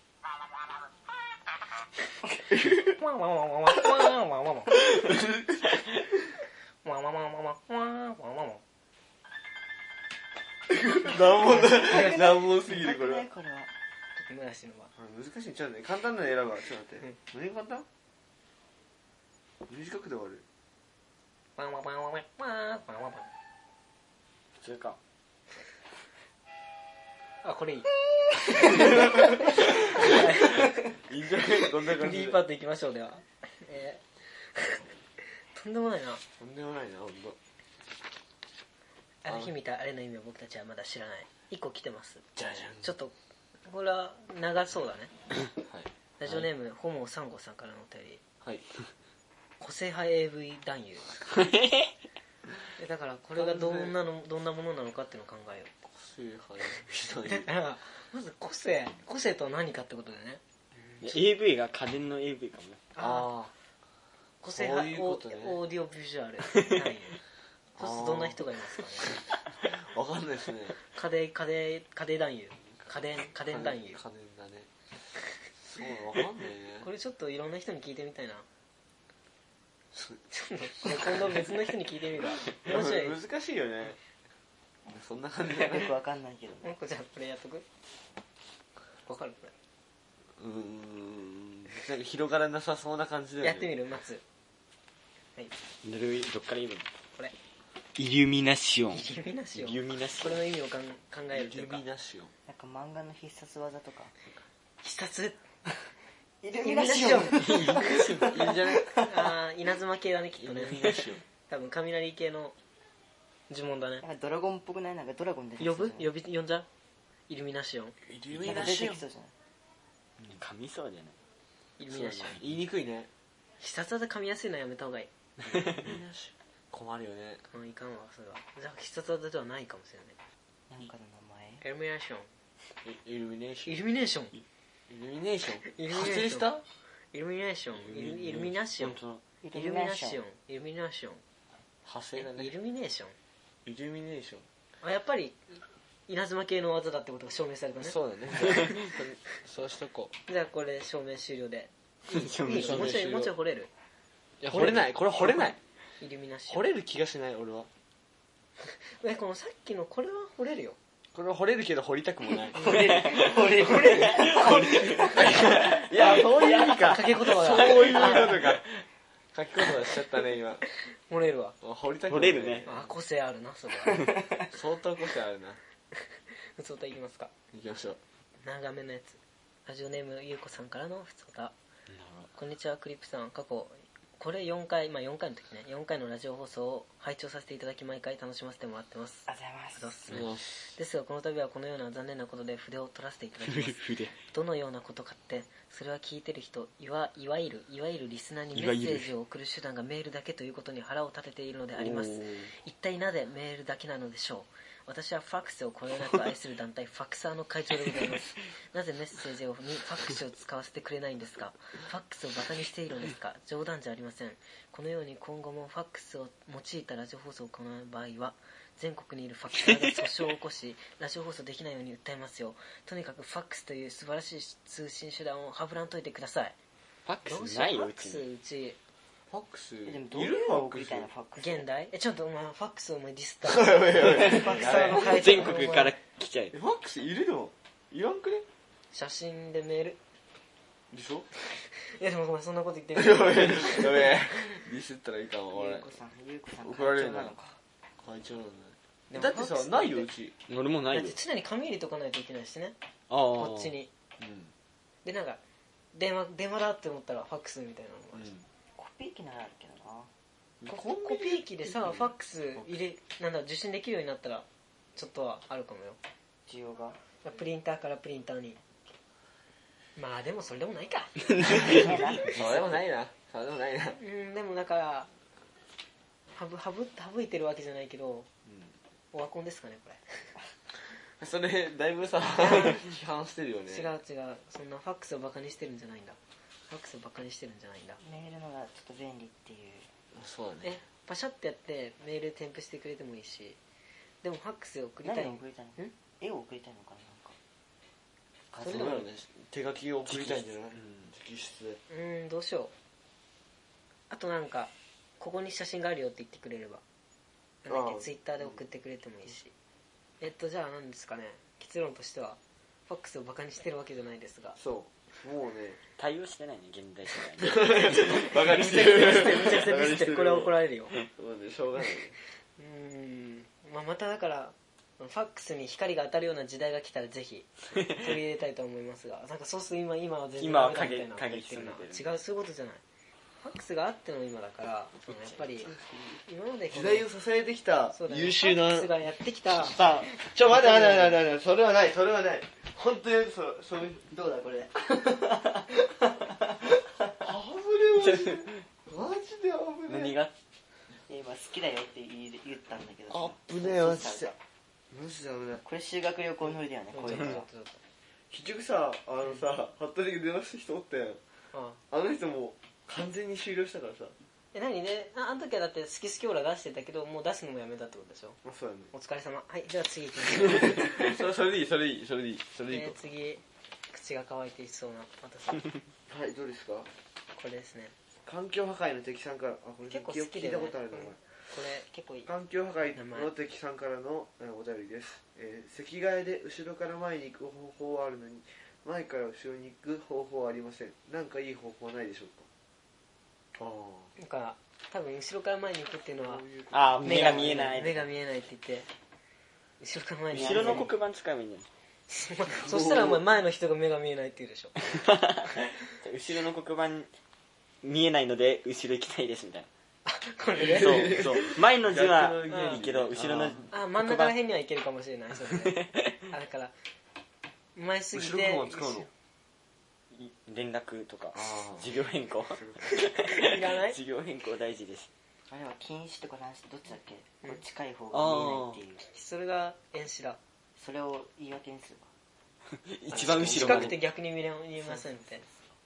難問すぎるこれは。 難しいのは難しいんちゃうね。簡単なの選ぶわ。ちょっと待って。何簡単？短くで終わる。 普通か。 あ、これいい。 いいんじゃない？どんな感じで。 D パートいきましょう。ではとんでもないな。 とんでもないな、ほんと。 あの日見たあれの意味を僕たちはまだ知らない。1個来てます。 じゃじゃん。 ちょっとこれは長そうだね。 はい。 ラジオネーム、ホモサンゴさんからのお便り。 はい。 個性派 AV 男優。だからこれがどんなものなのかっていうのを考えよう。 個性派 AV だからまず個性とは何かってことでね。 AV が家電の AV かもね。 ああ。 個性派そういうことね。 オーディオビジュアル男優。そうするとどんな人がいますかね。 わかんないですね。 家電男優。家電男優。 家電だね。そうわかんないね。 これちょっといろんな人に聞いてみたいな。ちょっと今度別の人に聞いてみるわ。面白い。 難しいよね。そんな感じだね。 よくわかんないけど。 もう一個じゃあこれやっとく。わかるこれ。 なんか広がらなさそうな感じだよね。 やってみる松。はい。 どっから言うの？ これ。 イルミナション。 イルミナション。 イルミナション。 これの意味を考えるというか。 イルミナション。 なんか漫画の必殺技とか。 必殺。 イルミナション。 いいんじゃない？ あー、稲妻系だねきっとね。 イルミナション。 多分雷系の呪文だね。 なんかドラゴンっぽくない？なんかドラゴン出てき呼そうんじゃう？イルミナシオン。 イルミなんかナション出てきそうじゃない？ 噛みそうじゃない？ イルミナシオン。 言いにくいね。 必殺技噛みやすいのはやめた方がいい。 イルミナション。困るよね。 いかんわそれは。じゃあ必殺技ではないかもしれない。 なんかの名前？ イルミナション。 イルミネーション。 イルミネーション。 イルミネーション。 イルミネーション。 発令した？ イルミネーション。イルミナシオン。イルミナシオン。イルミナシオン。 発声だね。 イルミネーション。 イルミネーション。 あ、やっぱり稲妻系の技だってことが証明されたね。 そうだね。そうしとこう。 じゃあこれ証明終了で。 証明終了。 もうちょい掘れる？ いや、掘れない。これ掘れない。 イルミナシオン。 掘れる気がしない俺は。 このさっきのこれは掘れるよ。 これは掘れるけど掘りたくもない。 掘れる。 いや、そういう意味か。 掛け言葉が。 そういうことか。書き言葉しちゃったね今。 掘れるわ。 掘りたく掘れるね。 あ、個性あるなそれは。 相当個性あるな。 ふつおたいきますか。 行きましょう。 長めのやつ。ラジオネームゆうこさんからのふつおた。こんにちはクリップさん。過去これ4回の時ね、4回のラジオ放送を拝聴させていただき毎回楽しませてもらってます。 ありがとうございます。 ですがこの度はこのような残念なことで筆を取らせていただきます。 筆。 どのようなことかって、それは聞いてる人、いわゆるリスナーにメッセージを送る手段がメールだけということに腹を立てているのであります。一体なぜメールだけなのでしょう。私はファックスをこよなく愛する団体ファクサーの会長でございます。なぜメッセージにファックスを使わせてくれないんですか？ファックスをバカにしているのですか？冗談じゃありません。このように今後もファックスを用いたラジオ放送を行う場合は、 全国にいるファクサーが訴訟を起こしラジオ放送できないように訴えますよ。とにかくファックスという素晴らしい通信手段をはぶらんといてください。 ファックスないようちに。 うちファックスでもどういうの送りたいのファックス現代ちょっとお前ファックスをお前ディスったファクサーの会社全国から来ちゃう。 ファックスいるのいらんくね写真でメールでしょいやでもお前そんなこと言ってるやべえディスったらいいかもゆうこさん怒られるな会長なのか。 会長なんだだってさないようち俺もないよだって。常に紙入れとかないといけないしねああ。 こっちにでなんか電話だって思ったらファックスみたいなのがあるしコピー機ならあるけどな。 コピー機でさファックス受信できるようになったらちょっとはあるかもよ。 需要がプリンターからプリンターにまあでもそれでもないかそれでもないなでもだから省いてるわけじゃないけど、オワコンですかねこれそれだいぶさ批判してるよね。 違うそんなファックスをバカにしてるんじゃないんだ。ファックスをバカにしてるんじゃないんだ。 メールのがちょっと便利っていう。 そうだね。 パシャってやってメール添付してくれてもいいし、でもファックスを送りたい。 何を送りたいの？絵を送りたいのかな。 それだよね。手書きを送りたいんじゃない？直筆で。 どうしよう。あとなんかここに写真があるよって言ってくれれば、ツイッターで送ってくれてもいいし。じゃあ何ですかね。結論としてはファックスをバカにしてるわけじゃないですが。 そうもうね対応してないね現代社会に。 バカにしてる。 めちゃくちゃディスってる。これは怒られるよ。 そうねしょうがない。 まただからファックスに光が当たるような時代が来たらぜひ取り入れたいと思いますが、なんかそうすると今は全然ダメだみたいなこと言ってるな。違う、そういうことじゃない。ファックスがあっての今だから、やっぱり今まで時代を支えてきた優秀なファックスがやってきた。 さあ待てそれはない本当にそういうどうだこれあぶれマジであぶれ何が今好きだよって言ったんだけどあぶねえマジで危ない。 これ修学旅行乗りだよね。こういうのは結局さ服部に電話した人おったやん。あの人も完全に終了したからさ。 何ね、あの時はだって好きオーラ出してたけどもう出すのもやめたってことでしょ。 そうやね。 お疲れ様。はい、じゃあ次行きましょう。 それでいい次口が乾いていそうな私はいどうですか。 これですね。 環境破壊の敵さんからこれ結構好きで、ね、 聞いたことあるな、 これ結構いい。 環境破壊の敵さんからのお便りです、席替えで後ろから前に行く方法はあるのに前から後ろに行く方法はありません。なんかいい方法はないでしょうか。 なんか多分後ろから前に行くっていうのは目が見えないって言って後ろから前に後ろの黒板使えばいいんじゃないそしたらお前前の人が目が見えないって言うでしょ後ろの黒板見えないので後ろ行きたいですみたいな。 これねそう前の字はいいけど後ろの真ん中ら辺にはいけるかもしれない。それねだから前すぎて後ろ使うの連絡とか授業変更いらない。 授業変更大事です。 あれは禁止とかなしどっちだっけ、近い方が見えないっていう。 それが遠視だ。 それを言い訳にするわ。 一番後ろ近くて逆に見えませんみたい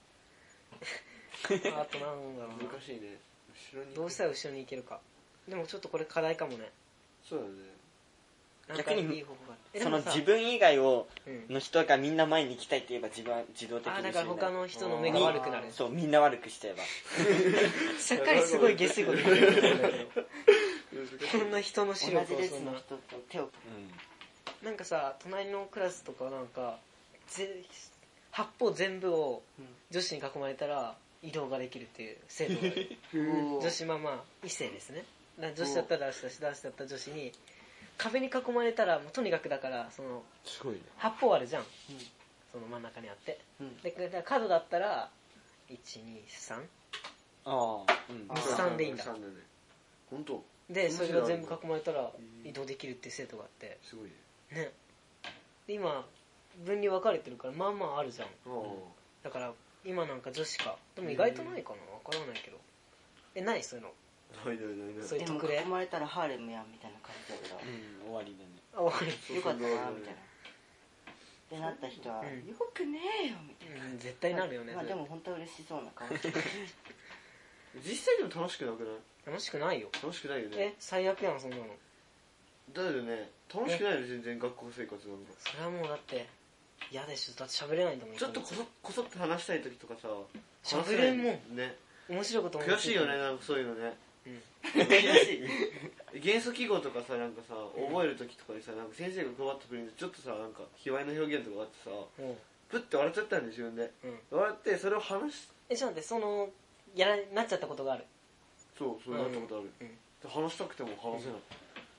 な。あとなんだろうな。 難しいね。後ろにどうしたら後ろに行けるか。でもちょっとこれ課題かもね。 そうだね。 逆にいい方法がその自分以外の人がみんな前に行きたいって言えば自分は自動的にだから他の人の目が悪くなる。 そうみんな悪くしちゃえばしっかりすごい下水こと言ってるんだけどこんな人の視力を同じ列の人と手をなんかさ隣のクラスとかなんか八方全部を女子に囲まれたら移動ができるっていう制度がある女子異性ですね。女子だったら男子だったら女子に壁に囲まれたらもうとにかくだからそのすごいね。 8方あるじゃん、その真ん中にあって、で角だったら1233でいいんだ。 本当でそれが全部囲まれたら移動できるっていう制度があってすごいね。で今分離分かれてるからあるじゃん。だから今なんか女子かでも意外とないかな分からないけどないそういうのないそういうでも特例囲まれたらハーレムやんみたいな感じだから終わりだね。 終わりよかったなみたいなってなった人は、よくねえよみたいな、 絶対なるよね。 でも本当は嬉しそうな顔して実際でも楽しくなくない？ 楽しくないよ。 楽しくないよね。 最悪やんそんなの。 だよね、楽しくないの全然学校生活なんか。 それはもうだって嫌でしょ。だって喋れないんだもん。 ちょっとこそって話したい時とかさ、 喋れんもんね。 面白いこと思いついて悔しいよね、なんかそういうのね。 悔しい。 元素記号とかさ、なんかさ、覚える時とかにさ、なんか先生が配ってくれるんで、ちょっとさ、なんか卑猥な表現とかあってさ、プッて笑っちゃったんで自分で、笑ってそれを話しちょっと待って、なっちゃったことがある。 そうなったことある、話したくても話せない、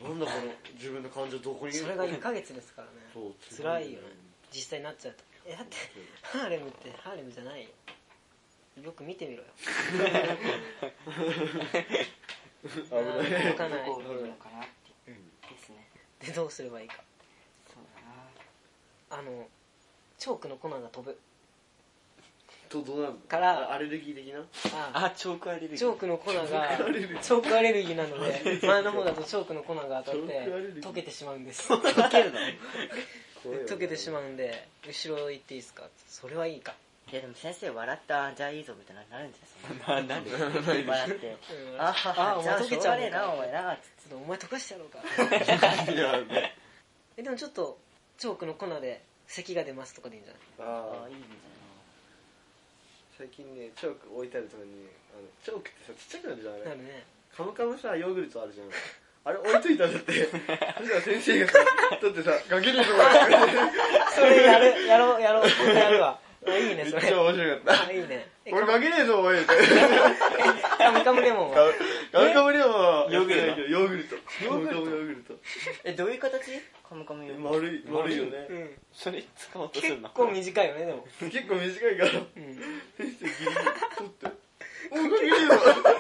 なんだこの自分の感情どこにそれが1ヶ月ですからね。 そう辛いよね、実際になっちゃうと。だってハーレムってハーレムじゃないよ。よく見てみろよ。 危ない。 動かない。 どこを見るのかなってですね。 でどうすればいいか。 そうだな。 チョークの粉が飛ぶ。 どうなるの？ からアレルギー的な？ チョークアレルギー。 チョークの粉がチョークアレルギーなので、前の方だとチョークの粉が当たって溶けてしまうんです。溶けるの？溶けてしまうんで、後ろ行っていいですか？それはいいか。 いやでも先生笑ったじゃあいいぞみたいなるんですよ。 なんで笑ってお前溶けちゃうねなお前な。 お前溶かしてやろうか。 いやでもちょっとチョークの粉で咳が出ますとかでいいんじゃない？ ああいいんじ最近ねチョーク置いてあるとこにチョークってさちっちゃくなるじゃんあれ。 なるね。 カムカムさヨーグルトあるじゃん。あれ置いといたんだって。そしたら先生がさだってさガキリとそれやろうやるわ。いいねそれ。 めっちゃ面白かった。 いいね。 俺負けねえぞお前。 カムカムレモンはカムカムレモンはヨーグルト。 ヨーグルト。カムカムヨーグルト。 ゃん。どういう形？カムカムヨーグルト。 丸いよね。 それ使おうとするの？ 結構短いよねでも。 結構短いから。先生ギリギリ取って。おい負けねえぞ。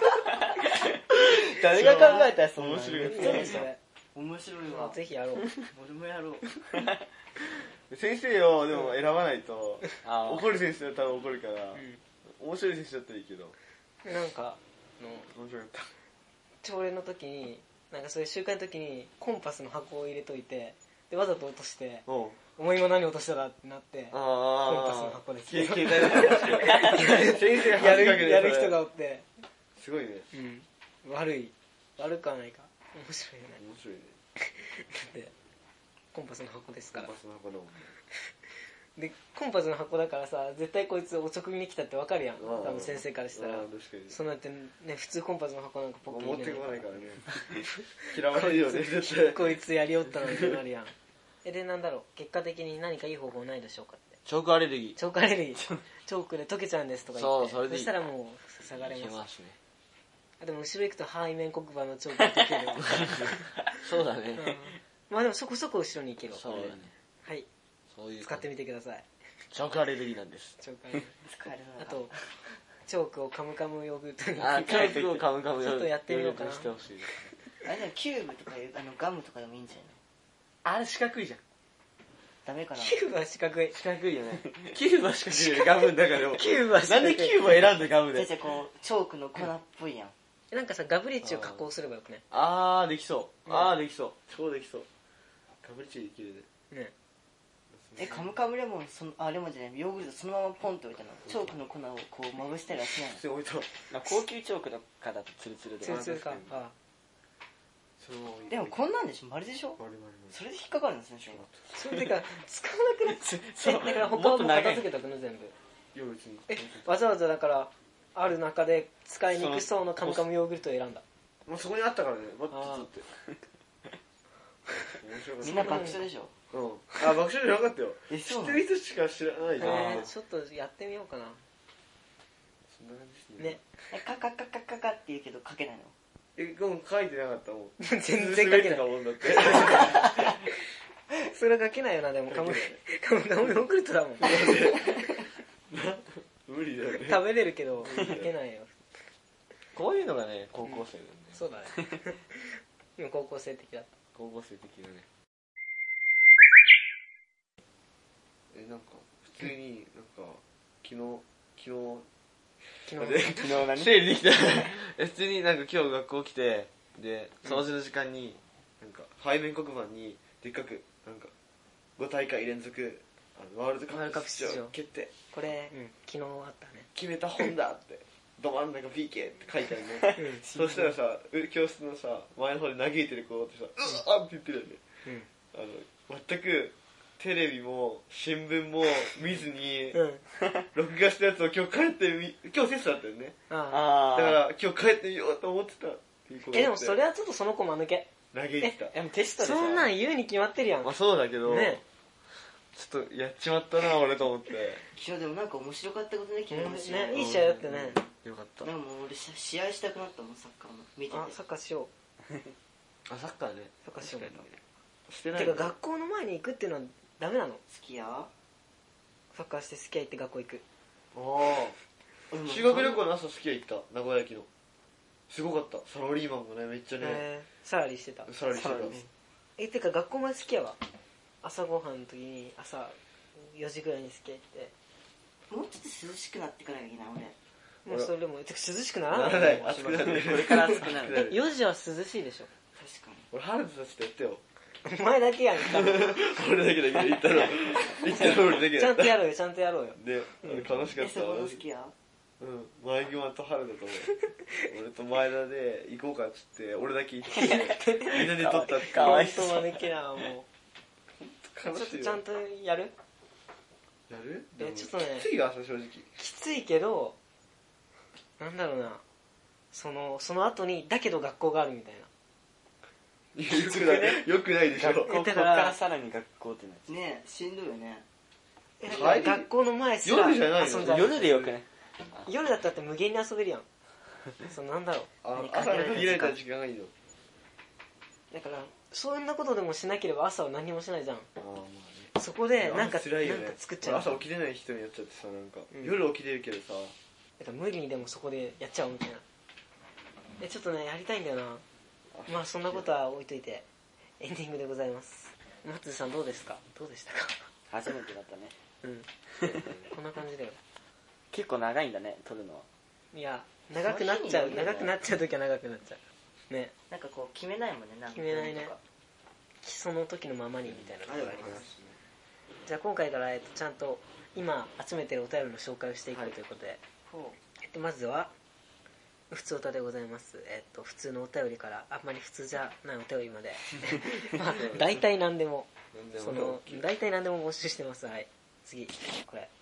誰が考えたらそんな。 面白いやつ何それ。 面白いわ。 ぜひやろう。 俺もやろう。 先生をでも選ばないと怒る先生だったら怒るから面白い先生だったらいいけどなんか面白かった朝礼の時になんかそういう集会の時にコンパスの箱を入れといてでわざと落としてお前今何落としたらってなってコンパスの箱で携帯で先生がやる人がおってすごいね悪くはないか面白いよね面白いねでコンパスの箱ですからコンパスの箱だもんでコンパスの箱だからさ絶対こいつお直に来たって分かるやん多分先生からしたらそうなってね普通コンパスの箱なんかポッケに入れない持ってこないからね嫌われるよね絶対こいつやりよったのになるやんでなんだろう結果的に何かいい方法ないでしょうかってチョークアレルギーチョークアレルギーチョークで溶けちゃうんですとか言ってそしたらもう下がれますねでも後ろ行くと背面黒板のチョークが溶けるそうだねまあでもそこそこ後ろに行けるそうだねはい使ってみてくださいチョークアレルギーなんですチョークアレルギーあとチョークをカムカムヨーグルトにチョークをカムカムヨーグルトちょっとやってみようかなしてほしいあれでもキューブとかガムとかでもいいんじゃないのあれ四角いじゃんダメかなキューブは四角い四角いよねキューブは四角いよねガムの中でもキューブは四角いなんでキューブを選んだガムで先生こうチョークの粉っぽいやんなんかさガブリッチを加工すればよくねできそうできそう超できそうガブリッチできるねカムカムレモンレモンじゃないヨーグルトそのままポンと置いたのチョークの粉をこうまぶしたりはしないの置いた高級チョークとかだとツルツルでツルツルかでもこんなんでしょ丸でしょそれで引っかかるんですねそれてか使わなくなっだから他はもう片付けとくの全部わざわざだからある中で使いにくそうなカムカムヨーグルトを選んだもうそこにあったからねバッと取ってみんな爆笑でしょ爆笑じゃなかったよ知そうってる人しか知らないじゃんちょっとやってみようかなそんな感じですねカカカカカカって言うけど書けないの書いてなかったもん全然書けないもんだってそれは書けないよなでもカムカムヨーグルトだもん無理だよね食べれるけど書けないよこういうのがね高校生だよねそうだね今高校生的だった高校生的だねなんか普通になんか昨日何整理できた普通になんか今日学校来てで掃除の時間になんか背面黒板にでっかくなんか5大会連続ワールドカップ出場決定これ、昨日あったね決めた本だってど真ん中 PK って書いてあるね、そしたらさ教室のさ前の方で嘆いてる子ってさうわっって言ってるよね、全くテレビも新聞も見ずに、録画したやつを今日帰って今日テストだったよね、だから今日帰ってみようと思ってたっていう子がでもそれはちょっとその子間抜け嘆いてた。 テストでさそんなん言うに決まってるやん。 まあそうだけど、 ね、 ちょっとやっちまったな俺と思って。 今日でもなんか面白かったことね、昨日の試合、 ね、いい試合だったね、 よかった。 なんかもう俺試合したくなったもん、サッカーの見てて。 あ、サッカーしようあ、サッカーね、 サッカーしようしてない。 てか学校の前に行くっていうのはダメなの？ 好きやサッカーして好きや行って学校行く。 ああ、修学旅行の朝好きや行った、名古屋駅の。すごかった、サラリーマンがね、めっちゃね、 サラリーしてた。 サラリーしてた。 てか学校まで好きやわ。朝ごはんの時に朝4時ぐらいに好きや行って、 もうちょっと涼しくなってからいいな俺。 もうそれでも涼しくならない。 暑くなる。 これから暑くなる。 4時は涼しいでしょ。 確かに。 俺ハルズたちとやったよ。 お前だけやんか。 俺だけ言ったの俺だけ。 ちゃんとやろうよ、ちゃんとやろうよ。 で、楽しかったわ。 好きや。 うん、前際と春だと思う。俺と前田で行こうかっつって俺だけ行ってみんなで撮ったって。 かわいそう。招きな、もうちょっとちゃんとやる？ やる？ ちょっとね、 きついが正直きついけど、なんだろうな、その後にだけど学校があるみたいな。 よくないでしょ。 ここからさらに学校ってなっねえ、しんどいよね。 学校の前すら夜じゃないの？ 夜でよくね。 夜だったら無限に遊べるやん。なんだろう、 朝の限られた時間がいいの。 だからそんなことでもしなければ朝は何もしないじゃん。そこでなんか作っちゃう。 朝起きれない人にやっちゃってさ、なんか夜起きれるけどさ、 だから無理にでもそこでやっちゃおうみたいな。ちょっとねやりたいんだよな。まあそんなことは置いといてエンディングでございます。松さんどうですか？どうでしたか？ 初めてだったね。 こんな感じだよ。 結構長いんだね、撮るのは。 いや、長くなっちゃう時は長くなっちゃうね。 なんかこう決めないもんね。 決めないね。その時のままにみたいなのがあります。じゃあ今回からちゃんと今集めてるお便りの紹介をしていこうということで、まずは普通歌でございます。普通のお便りからあんまり普通じゃないお便りまでまあ大体何でも大体何でも募集してます。はい、次これ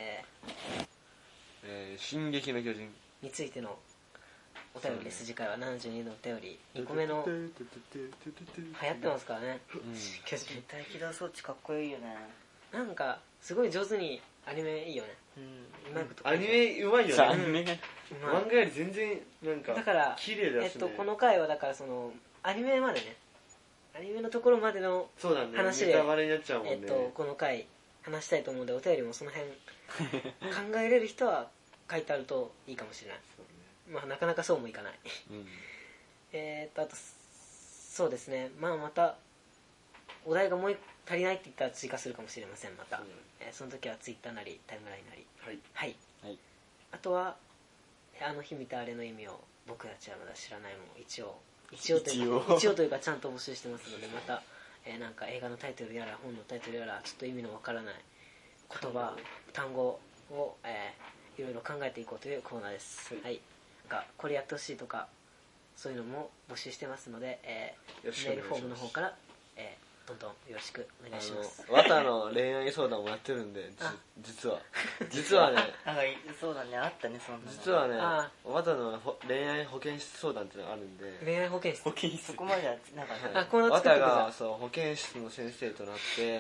進撃の巨人についてのお便りです。次回は72のお便り2個目の流行ってますからね、巨人。 大気動装置かっこいいよね。 なんかすごい上手にアニメいいよね。うまいことアニメうまいよね。漫画より全然なんかだから綺麗だしね。 この回はだからそのアニメまでね、アニメのところまでの話で、 ネタバレになっちゃうもんね。 この回話したいと思うので、お便りもその辺考えれる人は書いてあるといいかもしれない。まあなかなかそうもいかないあとそうですね、まあまたお題がもう足りないって言ったら追加するかもしれません。また、その時はツイッターなりタイムラインなり、はい、あとはあの日見たあれの意味を僕たちはまだ知らないも一応というかちゃんと募集してますので、また、なんか映画のタイトルやら本のタイトルやらちょっと意味のわからない言葉単語を、いろいろ考えていこうというコーナーです。はい、なんかこれやってほしいとかそういうのも募集してますので、メールフォームの方から、どんどんよろしくお願いします。 綿の恋愛相談もやってるんで、実はねそうだね、あったね、そんなの。 実はね、綿の恋愛保健室相談っていうのがあるんで。 恋愛保健室そこまではなんか綿が保健室の先生となって、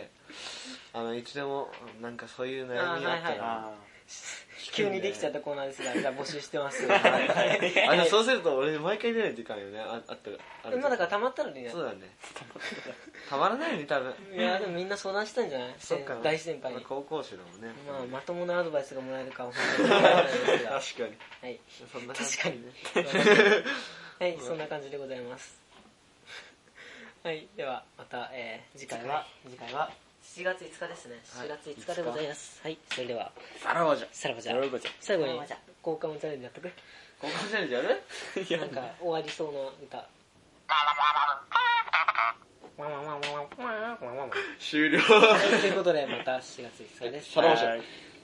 いつでもなんかそういう悩みがあったら急にできちゃったコーナーですが、じゃあ募集してます。 そうすると俺毎回出ないといかんよね。 今だからたまったのにね。 そうだね、たまらないよね多分。 いやでもみんな相談したんじゃない？大先輩に。 高校生だもんね。 まともなアドバイスがもらえるかは本当に分からないですが確かに、 はい、 そんな感じ確かにはい、そんな感じでございますはい、ではまた、次回は7月5日ですね。7月5日でございます。はい、それではさらばじゃ最後に交換チャレンジやっとく。 交換チャレンジやる？ なんか終わりそうな歌終了ということでまた7月5日です。 さらばじゃ